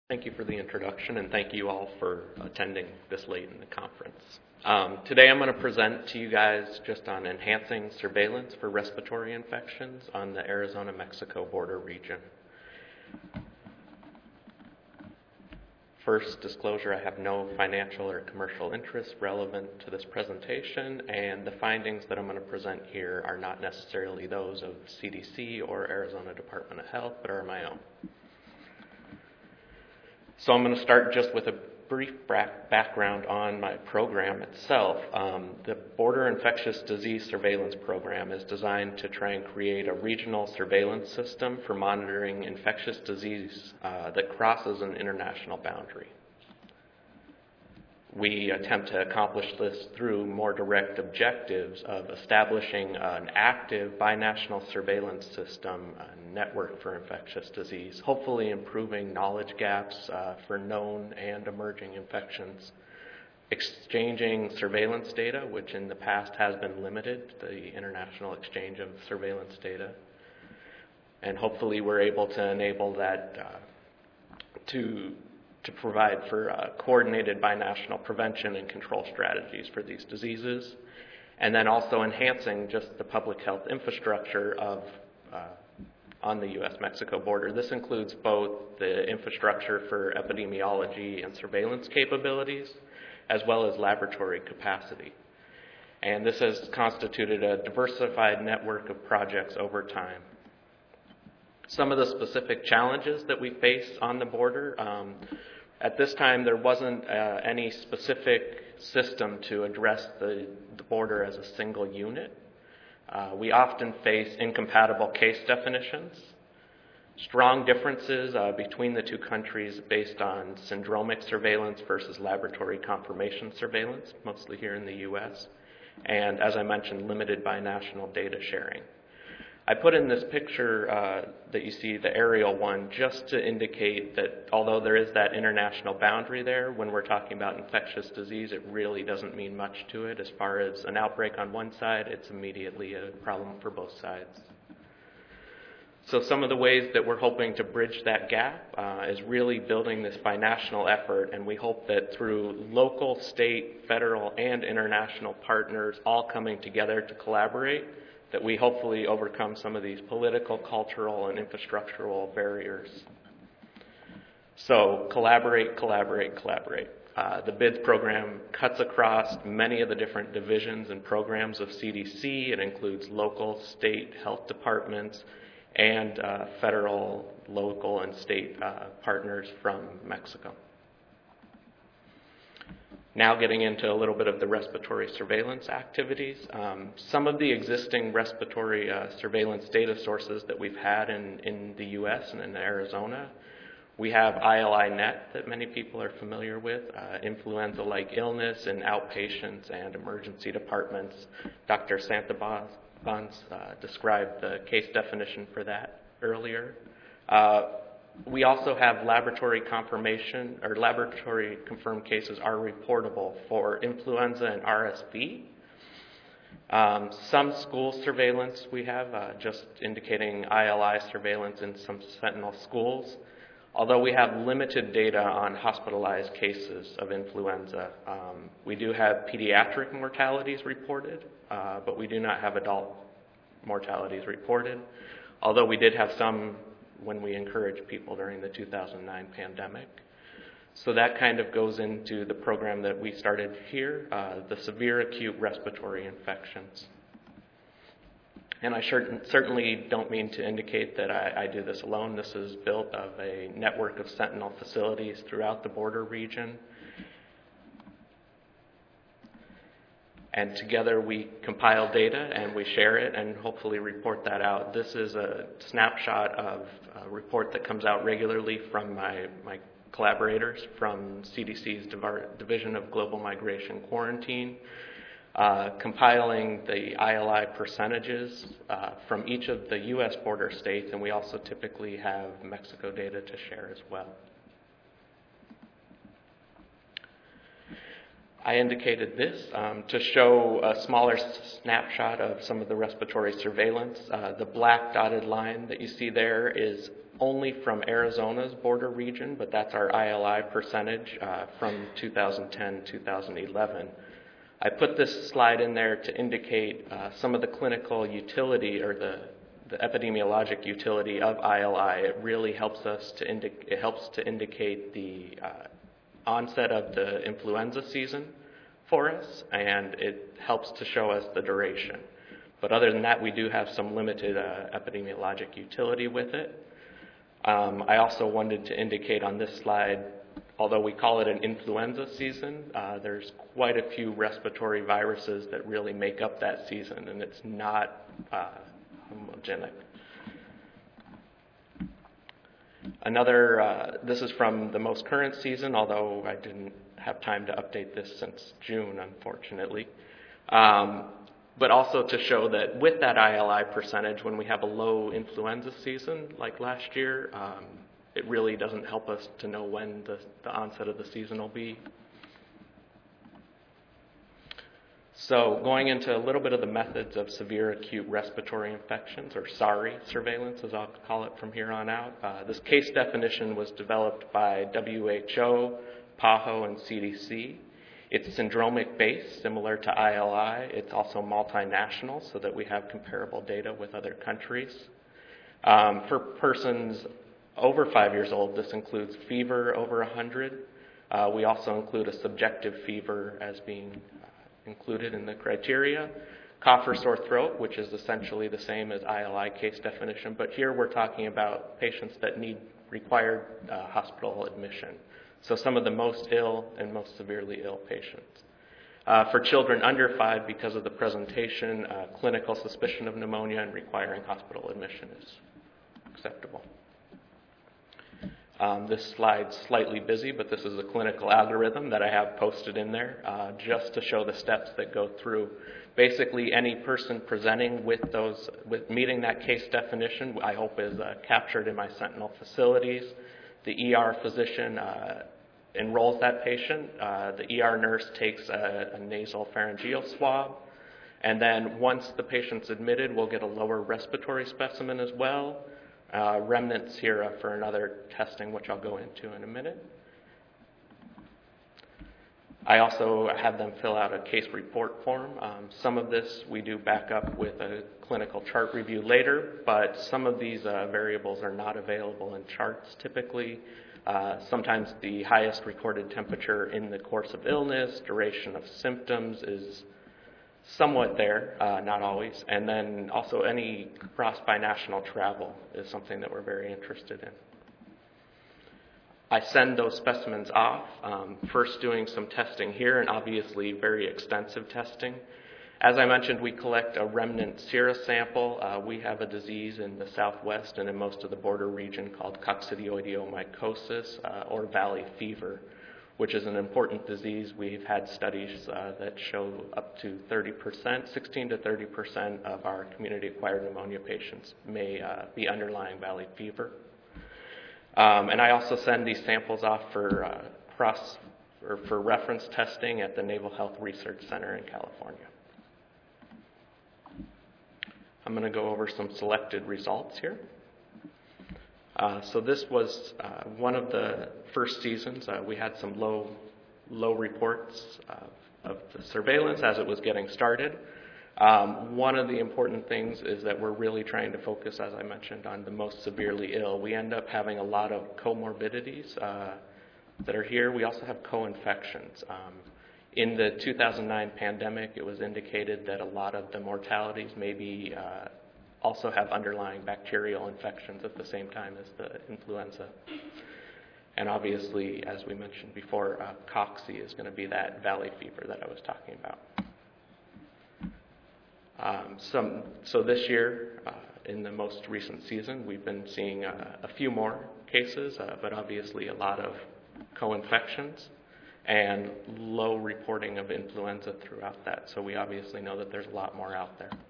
Thank you for the introduction, and thank you all for attending this late in the conference. Today I'm going to present to you guys just on enhancing surveillance for respiratory infections on the Arizona-Mexico border region. First disclosure, I have no financial or commercial interest relevant to this presentation, and the findings that I'm going to present here are not necessarily those of CDC or Arizona Department of Health, but are my own. So I'm going to start just with a brief background on my program itself. The Border Infectious Disease Surveillance Program is designed to try and create a regional surveillance system for monitoring infectious disease that crosses an international boundary. We attempt to accomplish this through more direct objectives of establishing an active binational surveillance system, a network for infectious disease, hopefully improving knowledge gaps for known and emerging infections, exchanging surveillance data, which in the past has been limited, the international exchange of surveillance data, and hopefully we're able to enable that to provide for coordinated binational prevention and control strategies for these diseases, and then also enhancing just the public health infrastructure on the U.S.-Mexico border. This includes both the infrastructure for epidemiology and surveillance capabilities, as well as laboratory capacity. And this has constituted a diversified network of projects over time. Some of the specific challenges that we face on the border, at this time there wasn't any specific system to address the border as a single unit. We often face incompatible case definitions, strong differences between the two countries based on syndromic surveillance versus laboratory confirmation surveillance, mostly here in the U.S., and as I mentioned, limited binational data sharing. I put in this picture that you see, the aerial one, just to indicate that although there is that international boundary there, when we're talking about infectious disease, it really doesn't mean much to it. As far as an outbreak on one side, it's immediately a problem for both sides. So some of the ways that we're hoping to bridge that gap is really building this binational effort, and we hope that through local, state, federal, and international partners all coming together to collaborate, that we hopefully overcome some of these political, cultural, and infrastructural barriers. So collaborate, collaborate, collaborate. The BIDS program cuts across many of the different divisions and programs of CDC. It includes local, state health departments, and federal, local, and state partners from Mexico. Now getting into a little bit of the respiratory surveillance activities. Some of the existing respiratory surveillance data sources that we've had in the U.S. and in Arizona, we have ILI-Net that many people are familiar with, influenza-like illness in outpatients and emergency departments. Dr. Santabans described the case definition for that earlier. We also have laboratory confirmation, or laboratory confirmed cases are reportable for influenza and RSV. Some school surveillance we have, just indicating ILI surveillance in some sentinel schools, although we have limited data on hospitalized cases of influenza. We do have pediatric mortalities reported, but we do not have adult mortalities reported, although we did have some when we encouraged people during the 2009 pandemic. So that kind of goes into the program that we started here, the severe acute respiratory infections. And I certainly don't mean to indicate that I do this alone. This is built of a network of sentinel facilities throughout the border region. And together we compile data and we share it and hopefully report that out. This is a snapshot of a report that comes out regularly from my collaborators from CDC's Division of Global Migration Quarantine, compiling the ILI percentages from each of the U.S. border states, and we also typically have Mexico data to share as well. I indicated this to show a smaller snapshot of some of the respiratory surveillance. The black dotted line that you see there is only from Arizona's border region, but that's our ILI percentage from 2010-2011. I put this slide in there to indicate some of the clinical utility or the epidemiologic utility of ILI. It really helps us to indicate the onset of the influenza season for us, and it helps to show us the duration. But other than that, we do have some limited epidemiologic utility with it. I also wanted to indicate on this slide, although we call it an influenza season, there's quite a few respiratory viruses that really make up that season, and it's not homogenic. This is from the most current season, although I didn't have time to update this since June, unfortunately. But also to show that with that ILI percentage, when we have a low influenza season like last year, it really doesn't help us to know when the onset of the season will be. So going into a little bit of the methods of severe acute respiratory infections, or SARI surveillance, as I'll call it from here on out. This case definition was developed by WHO, PAHO, and CDC. It's syndromic based, similar to ILI. It's also multinational, so that we have comparable data with other countries. For persons over 5 years old, this includes fever over 100. We also include a subjective fever as being included in the criteria. Cough or sore throat, which is essentially the same as ILI case definition, but here we're talking about patients that required hospital admission. So some of the most ill and most severely ill patients. For children under 5, because of the presentation, clinical suspicion of pneumonia and requiring hospital admission is acceptable. This slide's slightly busy, but this is a clinical algorithm that I have posted in there just to show the steps that go through. Basically, any person presenting with meeting that case definition, I hope is captured in my Sentinel facilities. The ER physician enrolls that patient. The ER nurse takes a nasal pharyngeal swab. And then once the patient's admitted, we'll get a lower respiratory specimen as well. Remnant sera for another testing, which I'll go into in a minute. I also have them fill out a case report form. Some of this we do back up with a clinical chart review later, but some of these variables are not available in charts typically. Sometimes the highest recorded temperature in the course of illness, duration of symptoms is somewhat there, not always. And then also any cross-binational travel is something that we're very interested in. I send those specimens off, first doing some testing here, and obviously very extensive testing. As I mentioned, we collect a remnant sera sample. We have a disease in the southwest and in most of the border region called coccidioidiomycosis, or valley fever, which is an important disease. We've had studies that show up to 30%, 16 to 30% of our community-acquired pneumonia patients may be underlying valley fever. And I also send these samples off for reference testing at the Naval Health Research Center in California. I'm going to go over some selected results here. So this was one of the first seasons. We had some low reports of the surveillance as it was getting started. One of the important things is that we're really trying to focus, as I mentioned, on the most severely ill. We end up having a lot of comorbidities that are here. We also have co-infections. In the 2009 pandemic, it was indicated that a lot of the mortalities maybe also have underlying bacterial infections at the same time as the influenza. And obviously, as we mentioned before, cocci is going to be that valley fever that I was talking about. So this year, in the most recent season, we've been seeing a few more cases, but obviously a lot of co-infections and low reporting of influenza throughout that. So we obviously know that there's a lot more out there.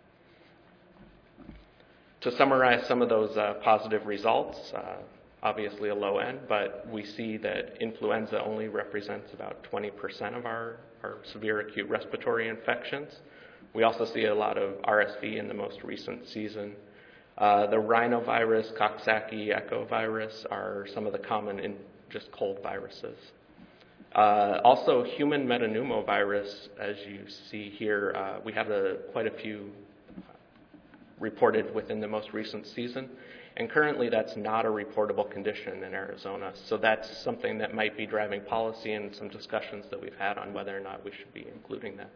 To summarize some of those positive results, obviously a low end, but we see that influenza only represents about 20% of our severe acute respiratory infections. We also see a lot of RSV in the most recent season. The rhinovirus, Coxsackie echovirus are some of the common just cold viruses. Also, human metapneumovirus, as you see here, we have quite a few reported within the most recent season, and currently that's not a reportable condition in Arizona. So that's something that might be driving policy and some discussions that we've had on whether or not we should be including that.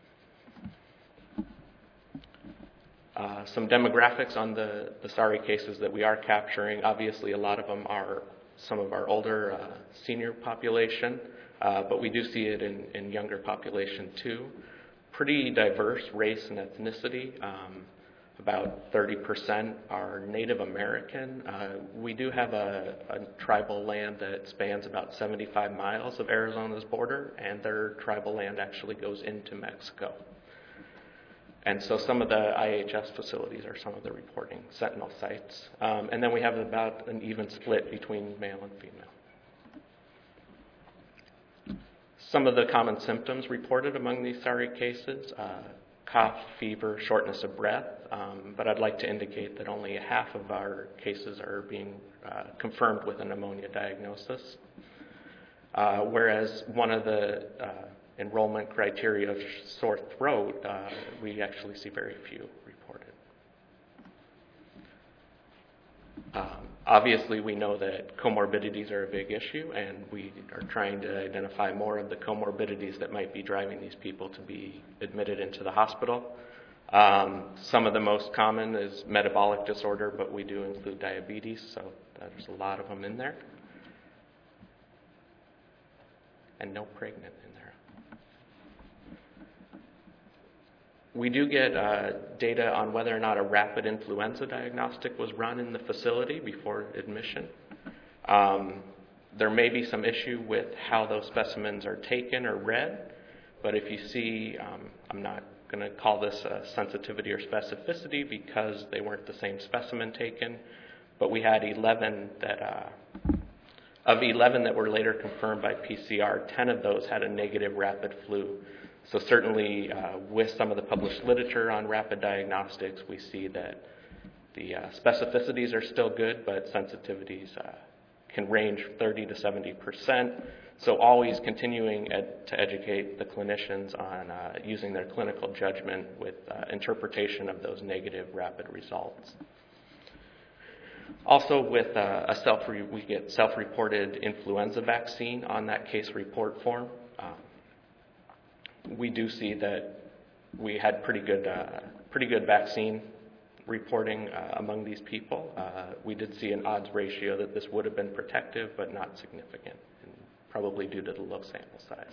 Some demographics on the SARI cases that we are capturing. Obviously, a lot of them are some of our older senior population, but we do see it in younger population too. Pretty diverse race and ethnicity. About 30% are Native American. We do have a tribal land that spans about 75 miles of Arizona's border, and their tribal land actually goes into Mexico. And so some of the IHS facilities are some of the reporting sentinel sites. And then we have about an even split between male and female. Some of the common symptoms reported among these SARI cases, cough, fever, shortness of breath, but I'd like to indicate that only half of our cases are being confirmed with a pneumonia diagnosis, whereas one of the enrollment criteria of sore throat, we actually see very few reported. Obviously, we know that comorbidities are a big issue, and we are trying to identify more of the comorbidities that might be driving these people to be admitted into the hospital. Some of the most common is metabolic disorder, but we do include diabetes, so there's a lot of them in there. And no pregnant in there. We do get data on whether or not a rapid influenza diagnostic was run in the facility before admission. There may be some issue with how those specimens are taken or read, but if you see, I'm not going to call this a sensitivity or specificity because they weren't the same specimen taken, but we had 11 that, of 11 that were later confirmed by PCR, 10 of those had a negative rapid flu. So certainly with some of the published literature on rapid diagnostics, we see that the specificities are still good, but sensitivities can range 30 to 70%. So always continuing to educate the clinicians on using their clinical judgment with interpretation of those negative rapid results. Also with we get self-reported influenza vaccine on that case report form. We do see that we had pretty good vaccine reporting among these people. We did see an odds ratio that this would have been protective, but not significant, and probably due to the low sample size.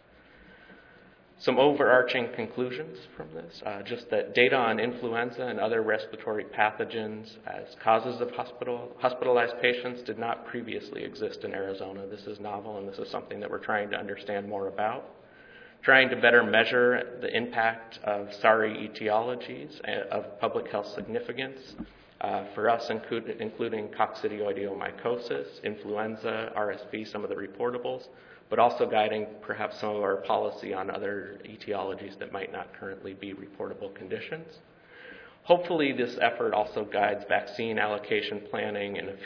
Some overarching conclusions from this, just that data on influenza and other respiratory pathogens as causes of hospitalized patients did not previously exist in Arizona. This is novel, and this is something that we're trying to understand more about. Trying to better measure the impact of SARI etiologies of public health significance, for us including coccidioidomycosis, influenza, RSV, some of the reportables, but also guiding perhaps some of our policy on other etiologies that might not currently be reportable conditions. Hopefully this effort also guides vaccine allocation planning and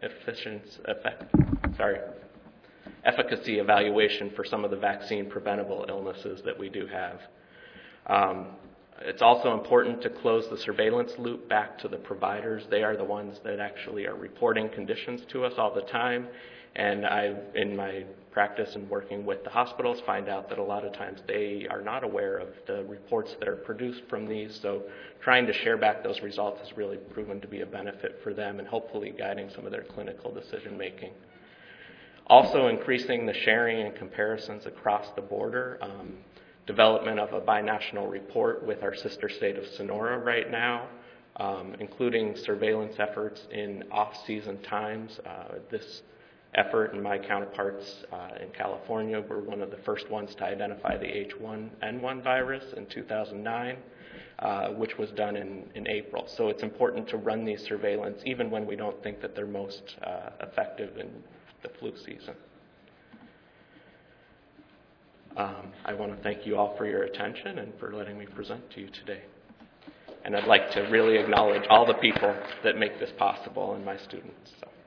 efficacy evaluation for some of the vaccine preventable illnesses that we do have. It's also important to close the surveillance loop back to the providers. They are the ones that actually are reporting conditions to us all the time. And I've, in my practice and working with the hospitals, find out that a lot of times they are not aware of the reports that are produced from these. So trying to share back those results has really proven to be a benefit for them and hopefully guiding some of their clinical decision making. Also increasing the sharing and comparisons across the border. Development of a binational report with our sister state of Sonora right now, including surveillance efforts in off-season times. This effort and my counterparts in California were one of the first ones to identify the H1N1 virus in 2009, which was done in April. So it's important to run these surveillance even when we don't think that they're most effective in the flu season. I want to thank you all for your attention and for letting me present to you today. And I'd like to really acknowledge all the people that make this possible and my students. So.